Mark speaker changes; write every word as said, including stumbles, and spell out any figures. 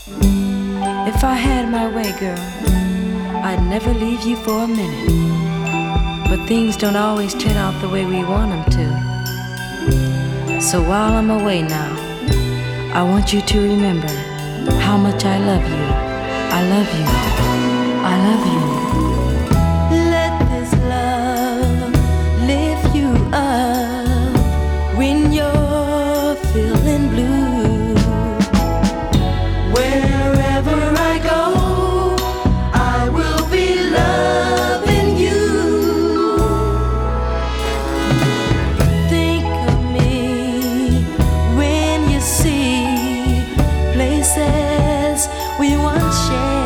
Speaker 1: If I had my way, girl, I'd never leave you for a minute. But things don't always turn out the way we want them to. So while I'm away now, I want you to remember how much I love you. I love you. I love you. Let this love lift you up when you're feeling blue. Wherever I go, I will be loving you. Think of me when you see places we once shared.